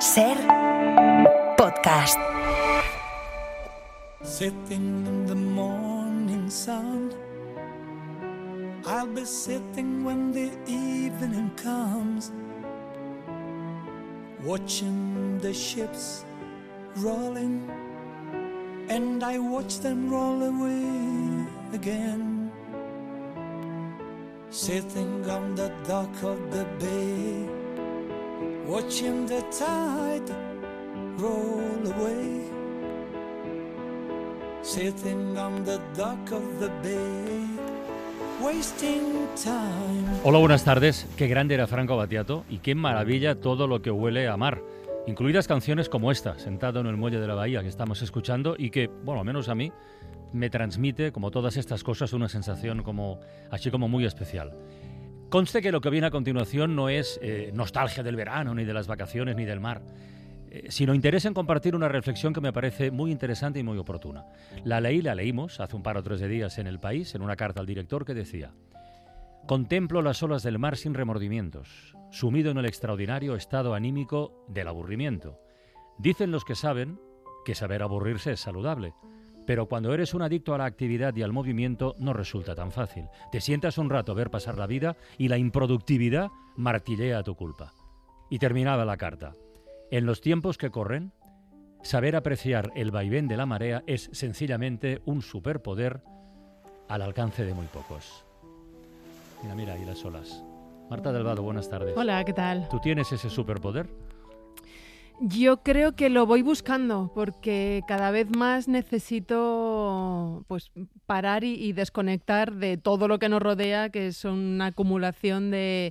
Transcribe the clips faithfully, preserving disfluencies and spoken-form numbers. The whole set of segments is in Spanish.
Ser podcast. Sitting in the morning sun, I'll be sitting when the evening comes, watching the ships rolling, and I watch them roll away again. Sitting on the dock of the bay, watching the tide roll away. Sitting on the dock of the bay, wasting time. Hola, buenas tardes. Qué grande era Franco Battiato y qué maravilla todo lo que huele a mar. Incluidas canciones como esta, sentado en el muelle de la bahía que estamos escuchando y que, bueno, al menos a mí, me transmite, como todas estas cosas, una sensación como, así como muy especial. Conste que lo que viene a continuación no es eh, nostalgia del verano, ni de las vacaciones, ni del mar, eh, sino interés en compartir una reflexión que me parece muy interesante y muy oportuna. La leí, la leímos hace un par o tres de días en El País, en una carta al director que decía: contemplo las olas del mar sin remordimientos, sumido en el extraordinario estado anímico del aburrimiento. Dicen los que saben que saber aburrirse es saludable, pero cuando eres un adicto a la actividad y al movimiento no resulta tan fácil. Te sientas un rato a ver pasar la vida y la improductividad martillea tu culpa. Y terminaba la carta: en los tiempos que corren, saber apreciar el vaivén de la marea es sencillamente un superpoder al alcance de muy pocos. Mira, mira, ahí las olas. Marta Delvado, buenas tardes. Hola, ¿qué tal? ¿Tú tienes ese superpoder? Yo creo que lo voy buscando porque cada vez más necesito pues parar y, y desconectar de todo lo que nos rodea, que es una acumulación de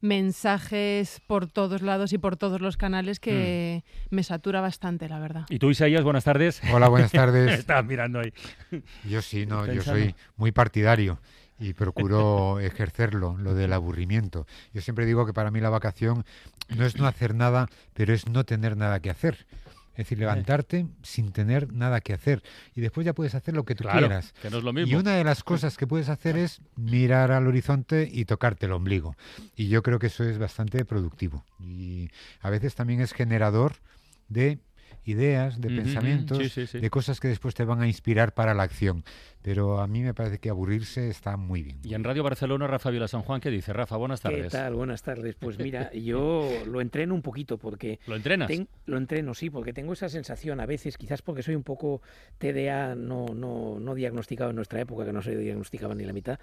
mensajes por todos lados y por todos los canales que mm. me satura bastante, la verdad. ¿Y tú, Isaías, buenas tardes? Hola, buenas tardes. Estás mirando ahí. Yo sí, no, yo soy muy partidario y procuro ejercerlo, lo del aburrimiento. Yo siempre digo que para mí la vacación no es no hacer nada, pero es no tener nada que hacer. Es decir, levantarte sin tener nada que hacer. Y después ya puedes hacer lo que tú claro, quieras. Que no es lo mismo. Y una de las cosas que puedes hacer es mirar al horizonte y tocarte el ombligo. Y yo creo que eso es bastante productivo. Y a veces también es generador de ideas, de uh-huh, pensamientos, sí, sí, sí. de cosas que después te van a inspirar para la acción. Pero a mí me parece que aburrirse está muy bien. Y en Radio Barcelona, Rafa Vila San Juan, ¿qué dice? Rafa, buenas tardes. ¿Qué tal? Buenas tardes. Pues mira, yo lo entreno un poquito porque... ¿Lo entrenas? Ten, lo entreno, sí, porque tengo esa sensación a veces, quizás porque soy un poco T D A no, no, no diagnosticado en nuestra época, que no se diagnosticaba ni la mitad,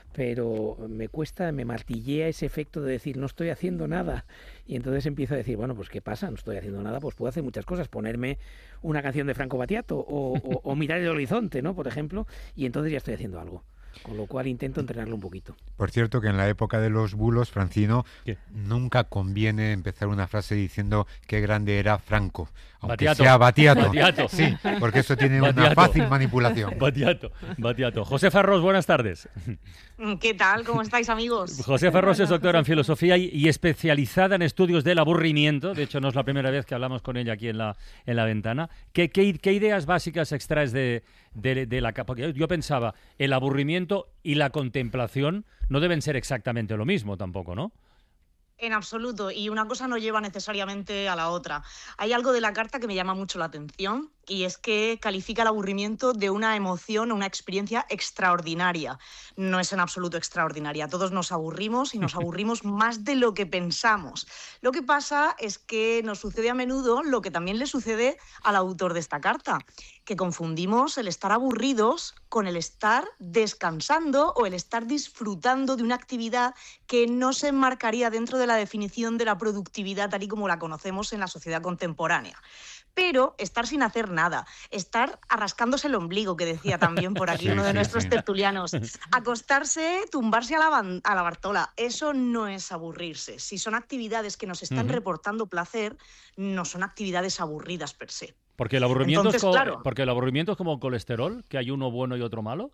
pero me cuesta, me martillea ese efecto de decir, no estoy haciendo nada. Y entonces empiezo a decir, bueno, pues ¿qué pasa? No estoy haciendo nada, pues puedo hacer muchas cosas, ponerme una canción de Franco Battiato o, o, o mirar el horizonte, ¿no? Por ejemplo, y entonces ya estoy haciendo algo. Con lo cual intento entrenarlo un poquito. Por cierto, que en la época de los bulos, Francino, ¿qué? Nunca conviene empezar una frase diciendo qué grande era Franco, aunque Battiato. sea Battiato. Battiato. Sí, porque eso tiene Battiato. una fácil manipulación. Battiato, Battiato. José Farrós, buenas tardes. ¿Qué tal? ¿Cómo estáis, amigos? José Farrós es doctora en filosofía y, y especializada en estudios del aburrimiento. De hecho, no es la primera vez que hablamos con ella aquí en la, en la ventana. ¿Qué, qué, qué ideas básicas extraes de, de, de la capa? Porque yo pensaba, el aburrimiento y la contemplación no deben ser exactamente lo mismo tampoco, ¿no? En absoluto, y una cosa no lleva necesariamente a la otra. Hay algo de la carta que me llama mucho la atención y es que califica el aburrimiento de una emoción o una experiencia extraordinaria. No es en absoluto extraordinaria, todos nos aburrimos y nos aburrimos más de lo que pensamos. Lo que pasa es que nos sucede a menudo lo que también le sucede al autor de esta carta, que confundimos el estar aburridos con el estar descansando o el estar disfrutando de una actividad que no se enmarcaría dentro de la definición de la productividad tal y como la conocemos en la sociedad contemporánea. Pero estar sin hacer nada, estar arrascándose el ombligo, que decía también por aquí sí, uno de sí, nuestros sí. tertulianos, acostarse, tumbarse a la, ban- a la Bartola, eso no es aburrirse. Si son actividades que nos están uh-huh. reportando placer, no son actividades aburridas per se. Porque el aburrimiento, Entonces, es, co- claro, porque el aburrimiento es como colesterol, que hay uno bueno y otro malo.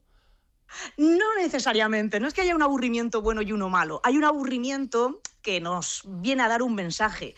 No necesariamente, no es que haya un aburrimiento bueno y uno malo, hay un aburrimiento que nos viene a dar un mensaje.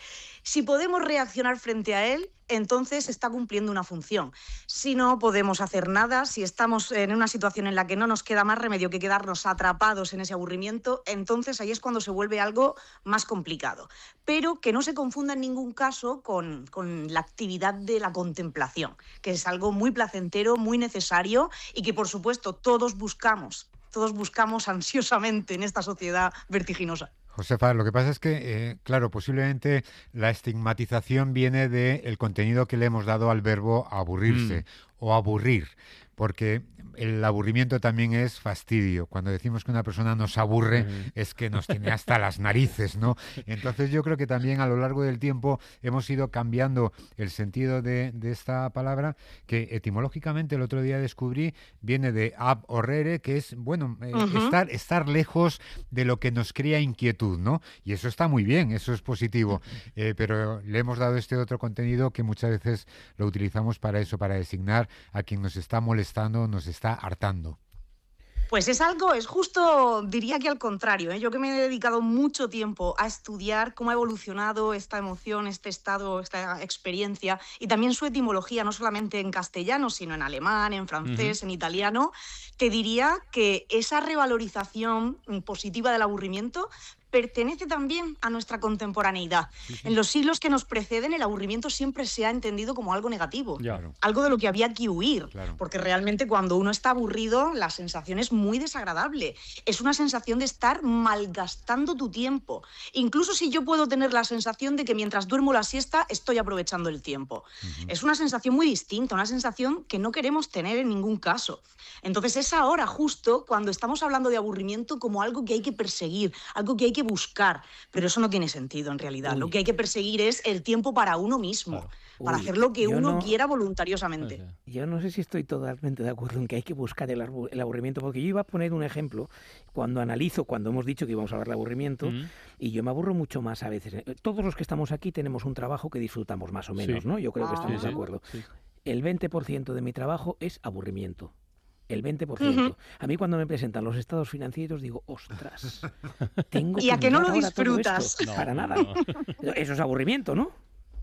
Si podemos reaccionar frente a él, entonces está cumpliendo una función. Si no podemos hacer nada, si estamos en una situación en la que no nos queda más remedio que quedarnos atrapados en ese aburrimiento, entonces ahí es cuando se vuelve algo más complicado. Pero que no se confunda en ningún caso con, con la actividad de la contemplación, que es algo muy placentero, muy necesario y que, por supuesto, todos buscamos, todos buscamos ansiosamente en esta sociedad vertiginosa. Josefa, lo que pasa es que, eh, claro, posiblemente la estigmatización viene del contenido que le hemos dado al verbo aburrirse mm. o aburrir, porque el aburrimiento también es fastidio. Cuando decimos que una persona nos aburre mm. es que nos tiene hasta las narices, ¿no? Entonces yo creo que también a lo largo del tiempo hemos ido cambiando el sentido de, de esta palabra, que etimológicamente el otro día descubrí, viene de ab horrere, que es, bueno, eh, uh-huh. estar, estar lejos de lo que nos crea inquietud, ¿no? Y eso está muy bien, eso es positivo, eh, pero le hemos dado este otro contenido que muchas veces lo utilizamos para eso, para designar a quien nos está molestando, nos está hartando. Pues es algo, es justo, diría que al contrario, ¿eh? Yo que me he dedicado mucho tiempo a estudiar cómo ha evolucionado esta emoción, este estado, esta experiencia, y también su etimología, no solamente en castellano, sino en alemán, en francés, uh-huh. en italiano, te diría que esa revalorización positiva del aburrimiento pertenece también a nuestra contemporaneidad. Sí, sí. En los siglos que nos preceden, el aburrimiento siempre se ha entendido como algo negativo, claro. algo de lo que había que huir, claro. porque realmente cuando uno está aburrido, la sensación es muy desagradable. Es una sensación de estar malgastando tu tiempo. Incluso si yo puedo tener la sensación de que mientras duermo la siesta, estoy aprovechando el tiempo. Uh-huh. Es una sensación muy distinta, una sensación que no queremos tener en ningún caso. Entonces es ahora justo cuando estamos hablando de aburrimiento como algo que hay que perseguir, algo que hay que buscar, pero eso no tiene sentido en realidad. Uy. Lo que hay que perseguir es el tiempo para uno mismo, claro. para Uy, hacer lo que uno no, quiera voluntariosamente. Yo no sé si estoy totalmente de acuerdo en que hay que buscar el, el aburrimiento, porque yo iba a poner un ejemplo cuando analizo, cuando hemos dicho que íbamos a hablar de aburrimiento, mm. y yo me aburro mucho más a veces. Todos los que estamos aquí tenemos un trabajo que disfrutamos más o menos, sí. ¿no? Yo creo ah. que estamos sí, de acuerdo. Sí. El veinte por ciento de mi trabajo es aburrimiento. El veinte por ciento. Uh-huh. A mí cuando me presentan los estados financieros digo, ostras, tengo que ¿y a que no lo disfrutas? No, Para nada. No. Eso es aburrimiento, ¿no?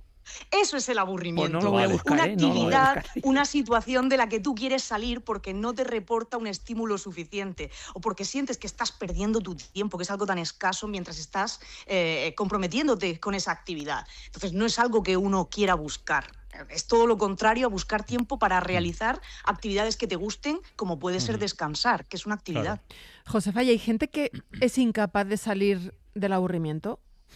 Eso es el aburrimiento. Pues no lo voy a buscar, una ¿eh? actividad, no lo una situación de la que tú quieres salir porque no te reporta un estímulo suficiente o porque sientes que estás perdiendo tu tiempo, que es algo tan escaso mientras estás eh, comprometiéndote con esa actividad. Entonces no es algo que uno quiera buscar. Es todo lo contrario a buscar tiempo para realizar actividades que te gusten, como puede ser descansar, que es una actividad. Claro. Josefa, ¿y hay gente que es incapaz de salir del aburrimiento?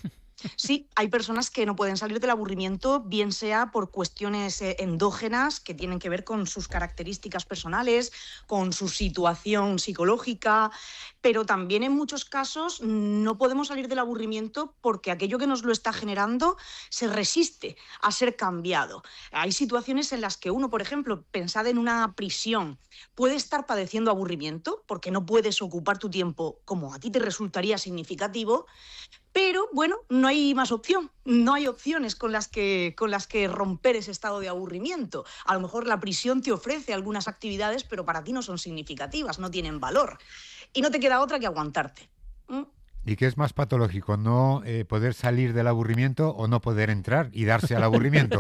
Sí, hay personas que no pueden salir del aburrimiento, bien sea por cuestiones eh, endógenas que tienen que ver con sus características personales, con su situación psicológica, pero también en muchos casos no podemos salir del aburrimiento porque aquello que nos lo está generando se resiste a ser cambiado. Hay situaciones en las que uno, por ejemplo, pensad en una prisión, puede estar padeciendo aburrimiento porque no puedes ocupar tu tiempo como a ti te resultaría significativo, pero, bueno, no hay más opción, no hay opciones con las que, con las que romper ese estado de aburrimiento. A lo mejor la prisión te ofrece algunas actividades, pero para ti no son significativas, no tienen valor. Y no te queda otra que aguantarte. ¿Mm? ¿Y qué es más patológico? ¿No eh, poder salir del aburrimiento o no poder entrar y darse al aburrimiento?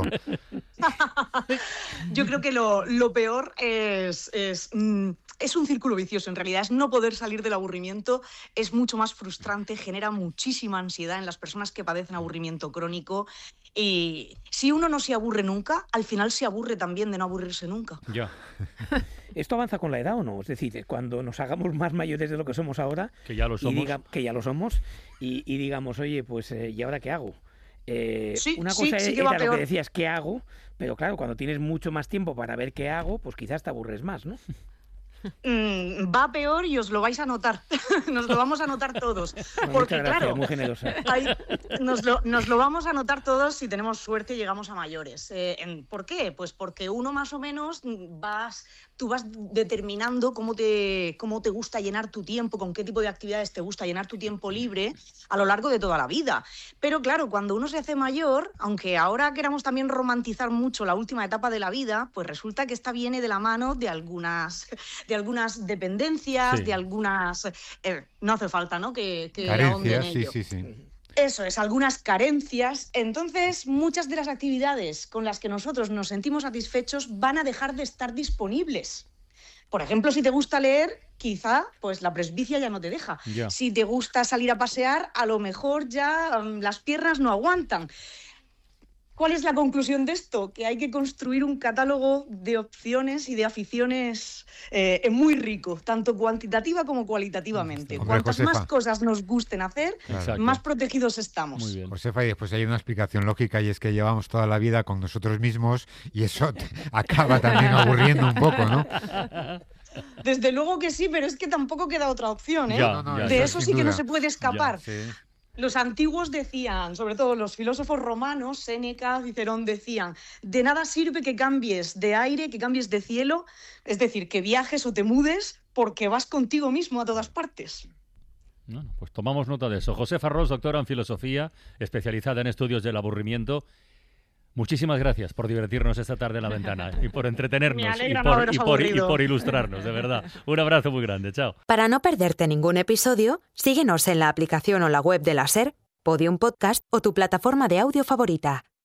Yo creo que lo, lo peor es, es, mm, es un círculo vicioso, en realidad. Es no poder salir del aburrimiento, es mucho más frustrante, genera muchísima ansiedad en las personas que padecen aburrimiento crónico. Y si uno no se aburre nunca, al final se aburre también de no aburrirse nunca. Ya. ¿Esto avanza con la edad o no? Es decir, cuando nos hagamos más mayores de lo que somos ahora, que ya lo somos, y diga, que ya lo somos, y, y digamos, oye, pues, eh, ¿y ahora qué hago? Eh, sí, una cosa sí, sí que era va lo peor. que decías, ¿qué hago? Pero claro, cuando tienes mucho más tiempo para ver qué hago, pues quizás te aburres más, ¿no? Mm, va peor y os lo vais a notar. Nos lo vamos a notar todos. Bueno, porque, muchas gracias, claro, muy generosa. Hay, nos, lo, nos lo vamos a notar todos si tenemos suerte y llegamos a mayores. Eh, en, ¿Por qué? Pues porque uno más o menos vas... Tú vas determinando cómo te, cómo te gusta llenar tu tiempo, con qué tipo de actividades te gusta llenar tu tiempo libre a lo largo de toda la vida. Pero claro, cuando uno se hace mayor, aunque ahora queramos también romantizar mucho la última etapa de la vida, pues resulta que esta viene de la mano de algunas, de algunas dependencias, sí. de algunas... Eh, no hace falta, ¿no?, que, que ahonde en ello. Sí, sí, sí. Eso es, algunas carencias. Entonces, muchas de las actividades con las que nosotros nos sentimos satisfechos van a dejar de estar disponibles. Por ejemplo, si te gusta leer, quizá pues la presbicia ya no te deja. Ya. Si te gusta salir a pasear, a lo mejor ya um, las piernas no aguantan. ¿Cuál es la conclusión de esto? Que hay que construir un catálogo de opciones y de aficiones eh, muy rico, tanto cuantitativa como cualitativamente. Hombre, Cuantas Josefa. más cosas nos gusten hacer, Exacto. más protegidos estamos. Muy bien. Josefa, y después hay una explicación lógica y es que llevamos toda la vida con nosotros mismos y eso te acaba también aburriendo un poco, ¿no? Desde luego que sí, pero es que tampoco queda otra opción, ¿eh? Ya, No, no, ya, de ya. eso sin sí que no duda. se puede escapar. Ya, sí. Los antiguos decían, sobre todo los filósofos romanos, Séneca, Cicerón, decían, de nada sirve que cambies de aire, que cambies de cielo, es decir, que viajes o te mudes porque vas contigo mismo a todas partes. Bueno, pues tomamos nota de eso. Josefa Ros, doctora en filosofía, especializada en estudios del aburrimiento. Muchísimas gracias por divertirnos esta tarde en La Ventana y por entretenernos Me y alegra no por, haberos y, por, y aburrido. por ilustrarnos, de verdad. Un abrazo muy grande. Chao. Para no perderte ningún episodio, síguenos en la aplicación o la web de la SER, Podium Podcast o tu plataforma de audio favorita.